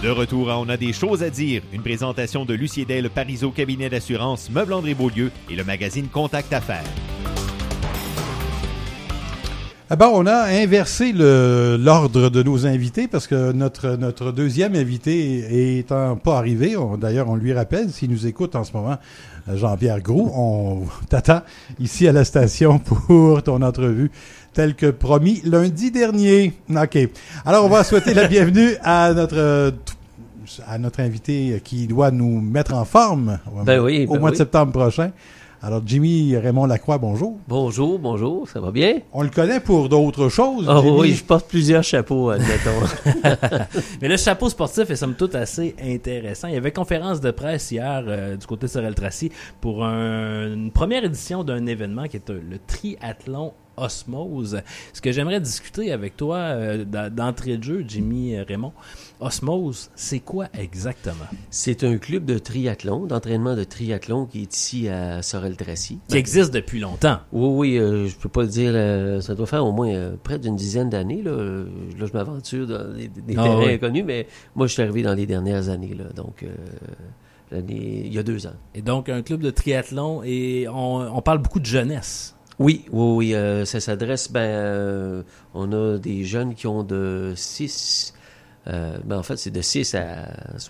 De retour à On a des choses à dire, une présentation de Lucie Del, Parizeau Cabinet d'assurance, Meubles André Beaulieu et le magazine Contact Affaires. On a inversé l'ordre de nos invités parce que notre deuxième invité étant pas arrivé, d'ailleurs on lui rappelle, s'il nous écoute en ce moment, Jean-Pierre Groulx, on t'attend ici à la station pour ton entrevue telle que promis lundi dernier. OK. Alors on va souhaiter la bienvenue à notre invité qui doit nous mettre en forme au mois de septembre prochain. Alors, Jimmy Raymond Lacroix, bonjour. Bonjour, ça va bien? On le connaît pour d'autres choses. Oh oui, je porte plusieurs chapeaux, admettons. Mais le chapeau sportif est somme toute assez intéressant. Il y avait conférence de presse hier du côté de Sorel-Tracy pour une première édition d'un événement qui est le triathlon Osmose. Ce que j'aimerais discuter avec toi d'entrée de jeu, Jimmy Raymond, Osmose, c'est quoi exactement? C'est un club de triathlon, d'entraînement de triathlon qui est ici à Sorel-Tracy. Qui existe depuis longtemps. Oui, je peux pas le dire, ça doit faire au moins près d'une dizaine d'années. Là, je m'aventure dans des terrains inconnus, mais moi je suis arrivé dans les dernières années, là, donc il y a 2 ans. Et donc un club de triathlon, et on parle beaucoup de jeunesse. Oui, ça s'adresse, on a des jeunes qui ont de 6, en fait, c'est de 6 à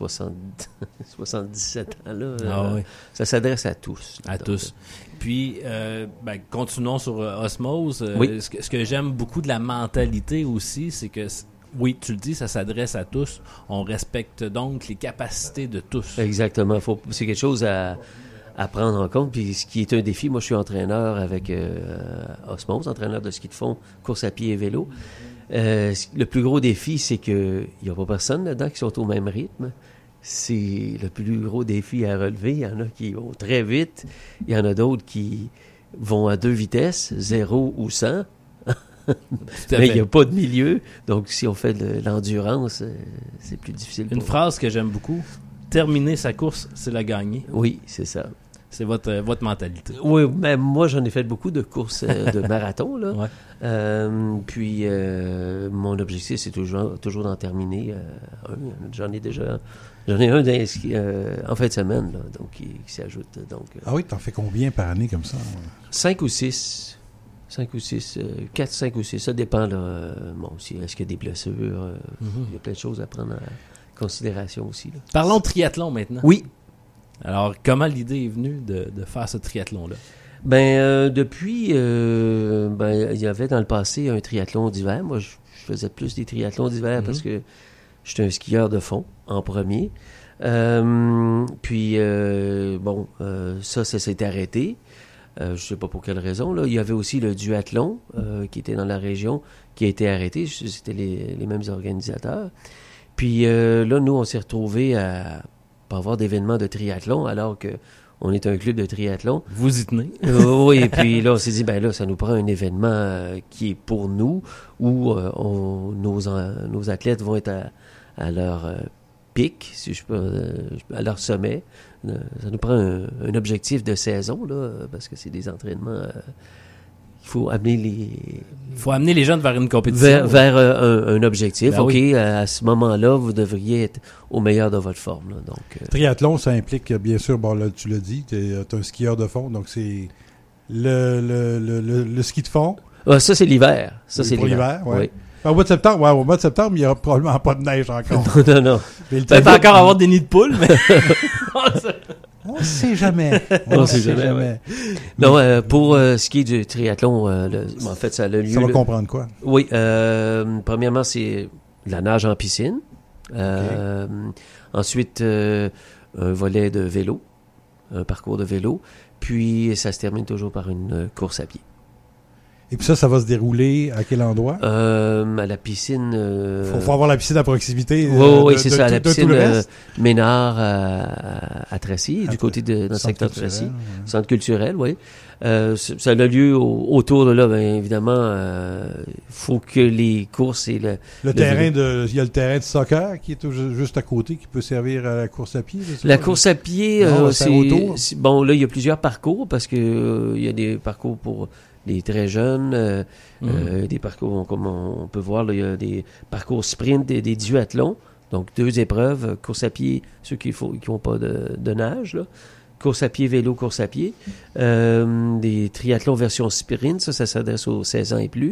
77 ans, là. Oui. Ça s'adresse à tous. À tous. Puis, continuons sur Osmose. Oui. Ce que j'aime beaucoup de la mentalité aussi, c'est que, oui, tu le dis, ça s'adresse à tous. On respecte donc les capacités de tous. Exactement. C'est quelque chose à prendre en compte, puis ce qui est un défi, moi je suis entraîneur avec Osmose, entraîneur de ski de fond, course à pied et vélo. Le plus gros défi, c'est que il n'y a pas personne là-dedans qui sont au même rythme. C'est le plus gros défi à relever. Il y en a qui vont très vite, il y en a d'autres qui vont à 2 vitesses, 0 ou 100. Mais il n'y a pas de milieu, donc si on fait de l'endurance, c'est plus difficile. Une phrase que j'aime beaucoup: terminer sa course, c'est la gagner. Oui, c'est ça. C'est votre mentalité. Oui, mais moi, j'en ai fait beaucoup de courses de marathon, là. Ouais. Puis, mon objectif, c'est toujours d'en terminer un. J'en ai un en fin de semaine, là, donc qui s'ajoute. Donc, Ah oui, t'en fais combien par année comme ça? 5 ou 6. 5 ou 6. 4, 5 ou 6. Ça dépend, là. Aussi, est-ce qu'il y a des blessures? Il y a plein de choses à prendre en considération aussi, là. Parlons de triathlon maintenant. Oui. Alors, comment l'idée est venue de faire ce triathlon-là? Depuis, il y avait dans le passé un triathlon d'hiver. Moi, je faisais plus des triathlons d'hiver parce que j'étais un skieur de fond en premier. Ça s'est arrêté. Je sais pas pour quelle raison. Là. Il y avait aussi le duathlon qui était dans la région qui a été arrêté. C'était les mêmes organisateurs. Puis là, nous, on s'est retrouvés à pas avoir d'événement de triathlon alors que on est un club de triathlon. Vous y tenez. Oui, et puis là, on s'est dit, là, ça nous prend un événement qui est pour nous, où nos athlètes vont être à leur pic, si je peux, à leur sommet. Ça nous prend un objectif de saison, là, parce que c'est des entraînements... Il faut amener les jeunes vers une compétition. Vers un objectif. Ben OK, oui. à ce moment-là, vous devriez être au meilleur de votre forme. Là, donc, Triathlon, ça implique, bien sûr, là, tu l'as dit, tu es un skieur de fond, donc c'est le ski de fond. Ça, c'est l'hiver. Ça, c'est pour l'hiver, oui. Ouais. Au mois de septembre, il n'y aura probablement pas de neige encore. Non. Peut-être encore avoir des nids de poules, mais... On ne sait jamais. On sait jamais. Non, pour ce qui est du triathlon, en fait, ça a lieu... Ça va comprendre quoi? Oui. Premièrement, c'est la nage en piscine. Okay. Ensuite, un volet de vélo, un parcours de vélo. Puis, ça se termine toujours par une course à pied. Et puis ça va se dérouler à quel endroit? À la piscine... Faut avoir la piscine à proximité. Oui, c'est ça, la piscine reste. Ménard à Tracy, du côté de notre secteur de Tracy. Centre culturel, oui. Ça a lieu autour de là, bien évidemment. Faut que les courses et il y a le terrain de soccer qui est juste à côté, qui peut servir à la course à pied. La course à pied, bon, là, il y a plusieurs parcours parce que il y a des parcours pour les très jeunes, des parcours, comme on peut voir, là, il y a des parcours sprint, des duathlons. Donc, 2 épreuves, course à pied, ceux qui n'ont pas de nage, là. Course à pied, vélo, course à pied. Des triathlons version sprint, ça s'adresse aux 16 ans et plus.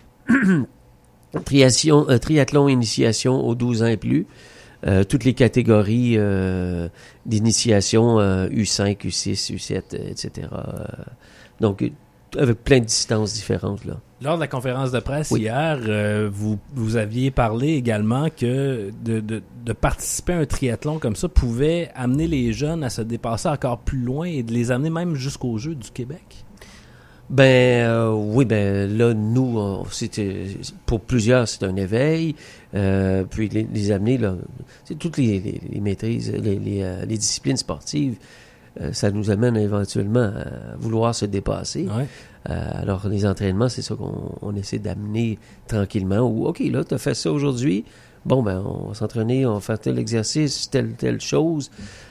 Triathlon initiation aux 12 ans et plus. Toutes les catégories d'initiation, U5, U6, U7, etc. Donc, avec plein de distances différentes, là. Lors de la conférence de presse Oui. hier, vous aviez parlé également que de participer à un triathlon comme ça pouvait amener les jeunes à se dépasser encore plus loin et de les amener même jusqu'aux Jeux du Québec. Oui, là, nous, pour plusieurs, c'est un éveil. Puis les amener, là, c'est toutes les maîtrises, les disciplines sportives, ça nous amène éventuellement à vouloir se dépasser. Ouais. Alors, les entraînements, c'est ça qu'on essaie d'amener tranquillement. Ou, OK, là, tu as fait ça aujourd'hui. Bon, on va s'entraîner, on va faire tel exercice, telle chose,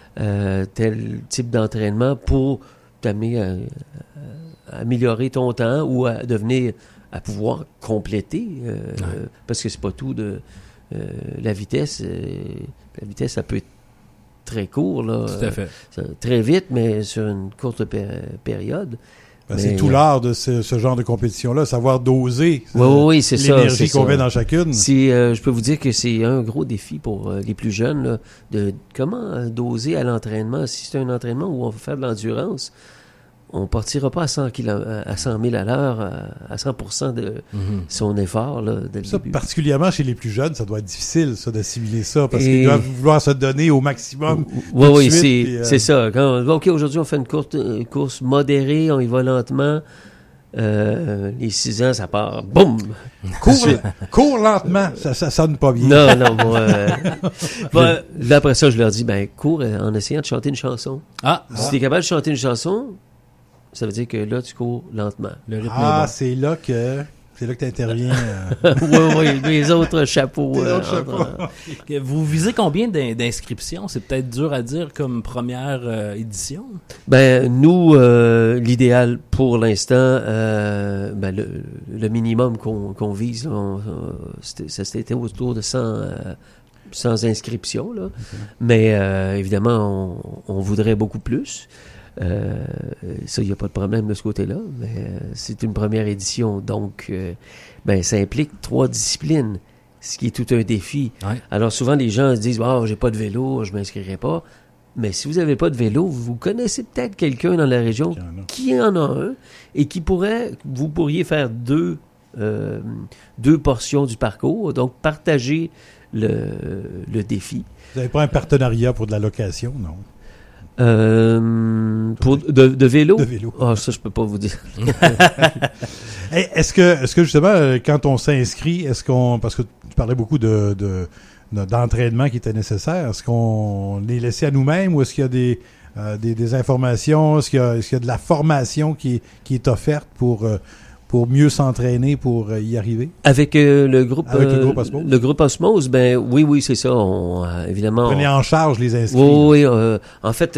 tel type d'entraînement pour t'amener à améliorer ton temps ou à pouvoir compléter. Parce que c'est pas tout de la vitesse. La vitesse, ça peut être très court, là. Tout à fait. Très vite, mais sur une courte période. C'est tout l'art de ce genre de compétition-là, savoir doser oui, c'est ça. l'énergie qu'on met dans chacune. Je peux vous dire que c'est un gros défi pour les plus jeunes, là, de comment doser à l'entraînement. Si c'est un entraînement où on va faire de l'endurance, on partira pas à 100 000 à l'heure, à 100% de son effort, là, dès le Ça, début. particulièrement chez les plus jeunes, ça doit être difficile, ça, d'assimiler ça, parce qu'ils doivent vouloir se donner au maximum. Oui, tout de suite, c'est ça. OK, aujourd'hui, on fait une course modérée, on y va lentement. Les 6 ans, ça part, boum! Cours lentement, ça sonne pas bien. Non, là, après ça, je leur dis, cours en essayant de chanter une chanson. Si t'es capable de chanter une chanson, ça veut dire que là, tu cours lentement. Le rythme est bon. c'est là que t'interviens. Oui, les autres chapeaux. Que vous visez combien d'inscriptions? C'est peut-être dur à dire comme première édition. Nous, l'idéal pour l'instant, le minimum qu'on vise, c'était autour de 100 inscriptions, là. Okay. Mais évidemment, on voudrait beaucoup plus. Ça, il n'y a pas de problème de ce côté-là, mais c'est une première édition, donc ça implique 3 disciplines, ce qui est tout un défi. Ouais. Alors souvent les gens se disent « j'ai pas de vélo, je m'inscrirai pas ». Mais si vous n'avez pas de vélo, vous connaissez peut-être quelqu'un dans la région qui en a un et vous pourriez faire deux portions du parcours, donc partager le défi. Vous n'avez pas un partenariat pour de la location, non? Pour de vélo? De vélo. Ça, je peux pas vous dire. Est-ce que justement, quand on s'inscrit, parce que tu parlais beaucoup d'entraînement qui était nécessaire, est-ce qu'on est laissé à nous-mêmes ou est-ce qu'il y a des informations, est-ce qu'il y a de la formation qui est offerte pour mieux s'entraîner, pour y arriver? Avec le groupe Osmose? Le groupe Osmose, oui, c'est ça. Évidemment. Prenez en charge les inscrits. Oui. En fait,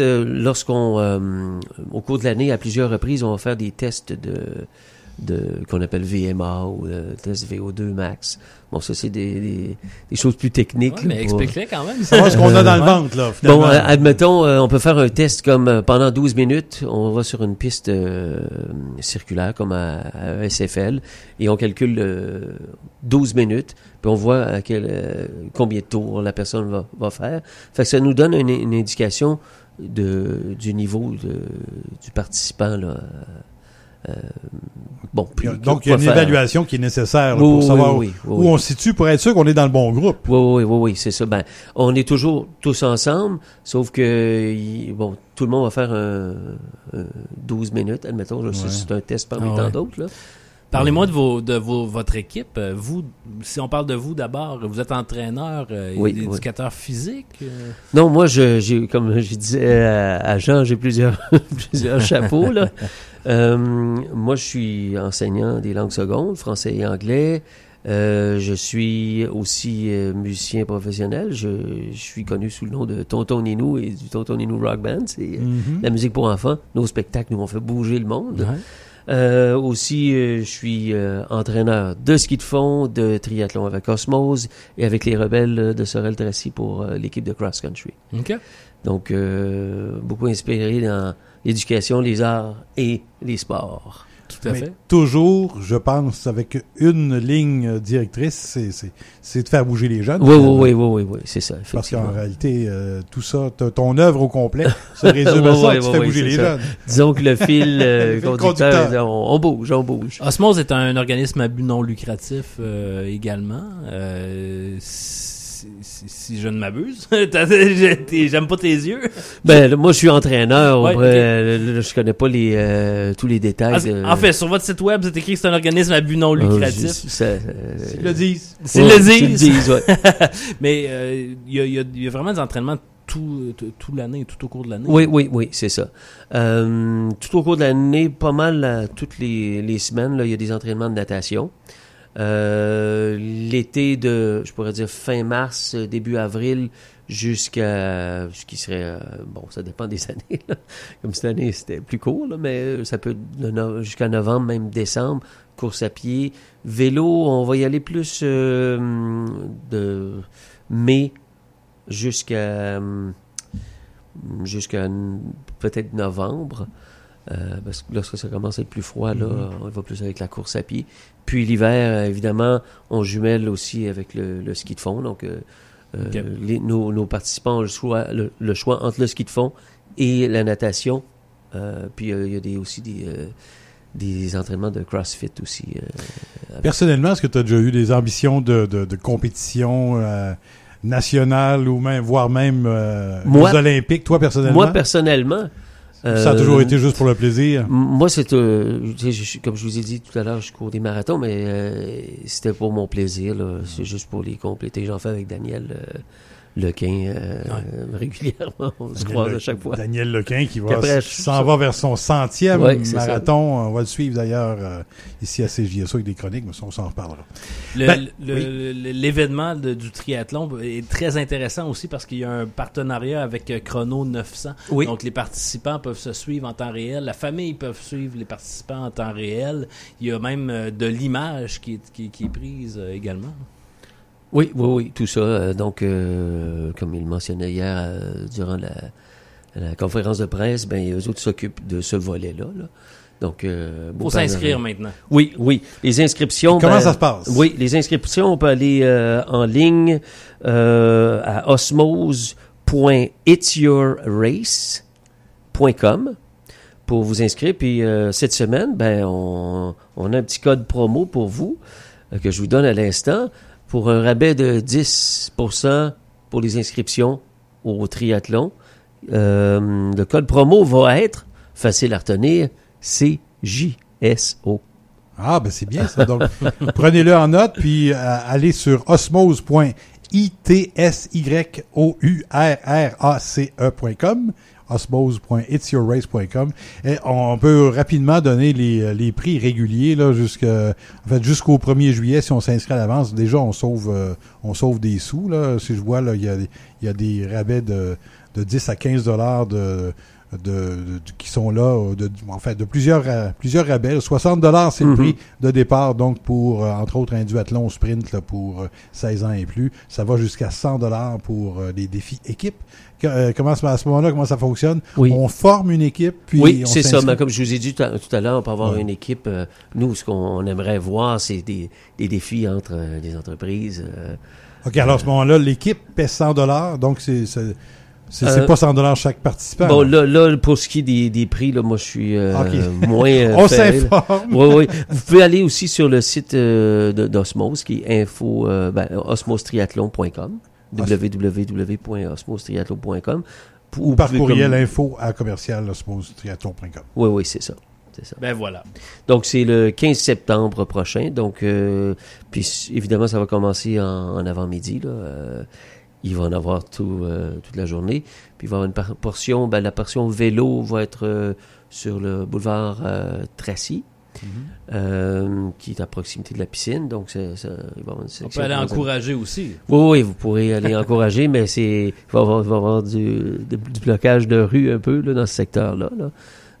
au cours de l'année, à plusieurs reprises, on va faire des tests qu'on appelle VMA ou test VO2 max. Bon, ça, c'est des choses plus techniques. Ouais, mais explique-les quand même. C'est ce qu'on a dans le ventre, là, finalement. Bon, admettons, on peut faire un test comme pendant 12 minutes, on va sur une piste circulaire comme à SFL et on calcule 12 minutes, puis on voit combien de tours la personne va faire. Fait que ça nous donne une indication du niveau du participant, là. Donc, il y a une évaluation qui est nécessaire là, pour savoir où on se situe, pour être sûr qu'on est dans le bon groupe. Oui, c'est ça. On est toujours tous ensemble, sauf que tout le monde va faire 12 minutes, admettons. C'est un test parmi tant d'autres, là. Parlez-moi de votre équipe. Vous, si on parle de vous d'abord, vous êtes entraîneur et éducateur physique? Non, moi, comme je disais à Jean, j'ai plusieurs chapeaux, là. Moi, je suis enseignant des langues secondes, français et anglais. Je suis aussi musicien professionnel. Je suis connu sous le nom de Tonton Ninou et du Tonton Ninou Rock Band. C'est la musique pour enfants. Nos spectacles nous ont fait bouger le monde. Ouais. Aussi, je suis entraîneur de ski de fond, de triathlon avec Osmose et avec les Rebelles de Sorel-Tracy pour l'équipe de cross-country. OK. Donc, beaucoup inspiré dans l'éducation, les arts et les sports. Tout à Mais fait. toujours, je pense, avec une ligne directrice, c'est de faire bouger les jeunes. Oui, c'est ça, Parce effectivement. qu'en réalité, tout ça, ton œuvre au complet se résume à ça, tu fais bouger les c'est ça. jeunes. Disons que le fil conducteur, conducteur. on bouge. Osmose est un organisme à but non lucratif également. Si je ne m'abuse. J'aime pas tes yeux. Ben, là, moi, je suis entraîneur. Ouais, Après, là, je connais pas tous les détails. En fait, sur votre site web, c'est écrit que c'est un organisme à but non lucratif. Ils le disent. S'ils le disent. S'ils le disent, ouais. Mais il y a vraiment des entraînements tout l'année, tout au cours de l'année. Oui, c'est ça. Tout au cours de l'année, pas mal, toutes les semaines, là, il y a des entraînements de natation. L'été je pourrais dire fin mars, début avril, jusqu'à ce qui serait, ça dépend des années, là. Comme cette année, c'était plus court, là, mais ça peut jusqu'à novembre, même décembre, course à pied. Vélo, on va y aller plus de mai jusqu'à peut-être novembre. Parce que lorsque ça commence à être plus froid, là, on va plus avec la course à pied. Puis l'hiver, évidemment, on jumelle aussi avec le ski de fond. Donc, Okay. Nos participants ont le choix entre le ski de fond et la natation. Puis il y a aussi des entraînements de CrossFit aussi. Personnellement, est-ce que tu as déjà eu des ambitions de compétition nationale ou même, voire même aux Olympiques, toi personnellement? Moi, personnellement... Ça a toujours été juste pour le plaisir? Moi, c'est comme je vous ai dit tout à l'heure, je cours des marathons, mais c'était pour mon plaisir, là. C'est juste pour les compléter. J'en fais avec Daniel Lequin régulièrement. On se croise à chaque fois. Daniel Lequin qui s'en va vers son 100e marathon. On va le suivre d'ailleurs ici à CJSO avec des chroniques, mais ça, on s'en reparlera. L'événement du triathlon est très intéressant aussi parce qu'il y a un partenariat avec Chrono 900. Oui. Donc les participants peuvent se suivre en temps réel. La famille peut suivre les participants en temps réel. Il y a même de l'image qui est prise également. Oui, tout ça. Donc, comme il le mentionnait hier durant la conférence de presse, eux autres s'occupent de ce volet-là. Là. Donc, faut s'inscrire maintenant. Oui. Les inscriptions. Comment ça se passe? Oui, les inscriptions, on peut aller en ligne à osmose.itsyourrace.com pour vous inscrire. Puis cette semaine, on a un petit code promo pour vous que je vous donne à l'instant. Pour un rabais de 10% pour les inscriptions au triathlon. Le code promo va être, facile à retenir, CJSO. Ah, c'est bien ça. Donc, prenez-le en note, puis allez sur osmose.itsyourrace.com osmose.itsyourrace.com. Et on peut rapidement donner les prix réguliers là jusqu'au 1er juillet si on s'inscrit à l'avance. Déjà on sauve des sous là. Si je vois là, il y a des rabais de 10 à 15 $ qui sont là de plusieurs rabais. 60 $ c'est le prix de départ, donc pour entre autres un duathlon sprint là, pour 16 ans et plus. Ça va jusqu'à 100 $ pour les défis équipe. À ce moment-là, comment ça fonctionne? Oui. On forme une équipe, puis on c'est s'inscrit. ça. Mais comme je vous ai dit tout à l'heure, on peut avoir une équipe. Nous, ce qu'on aimerait voir, c'est des défis entre les entreprises. OK, alors à ce moment-là, l'équipe paie 100 $, donc c'est pas 100 $ chaque participant. Bon, là, pour ce qui est des prix, là, moi, je suis moins... on s'informe. Oui. Vous pouvez aller aussi sur le site d'Osmose, qui est osmostriathlon.com, www.osmostriathlon.com. Ou par courriel info@osmostriathlon.com. Oui, c'est ça. Voilà. Donc, c'est le 15 septembre prochain. Donc, puis évidemment, ça va commencer en avant-midi, là. Il va en avoir toute la journée. Puis il va y avoir une portion, la portion vélo va être sur le boulevard Tracy, qui est à proximité de la piscine. Donc, il va y avoir une section. On peut aller encourager aussi. Oui, vous pourrez aller encourager, mais il va y avoir du blocage de rue un peu là, dans ce secteur-là. Là.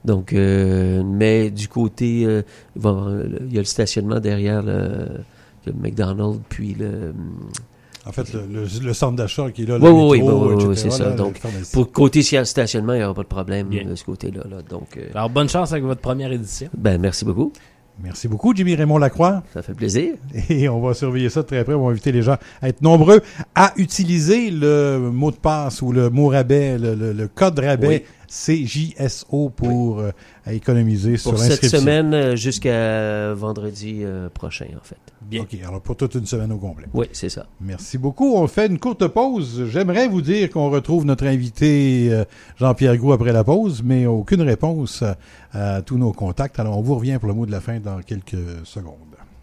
Donc, mais du côté, il y a le stationnement derrière le McDonald's, puis En fait, le centre d'achat qui est là, oui, etc., c'est ça. là, Donc, pour côté stationnement, il n'y aura pas de problème de ce côté-là. Là. Donc, Alors, bonne chance avec votre première édition. Ben, merci beaucoup. Merci beaucoup, Jimmy Raymond Lacroix. Ça fait plaisir. Et on va surveiller ça de très près. On va inviter les gens à être nombreux à utiliser le mot de passe ou le mot rabais, le code rabais CJSO pour économiser sur l'inscription. Pour cette semaine jusqu'à vendredi prochain, en fait. Bien. OK, alors pour toute une semaine au complet. Oui, c'est ça. Merci beaucoup. On fait une courte pause. J'aimerais vous dire qu'on retrouve notre invité Jean-Pierre Groulx après la pause, mais aucune réponse à tous nos contacts. Alors, on vous revient pour le mot de la fin dans quelques secondes.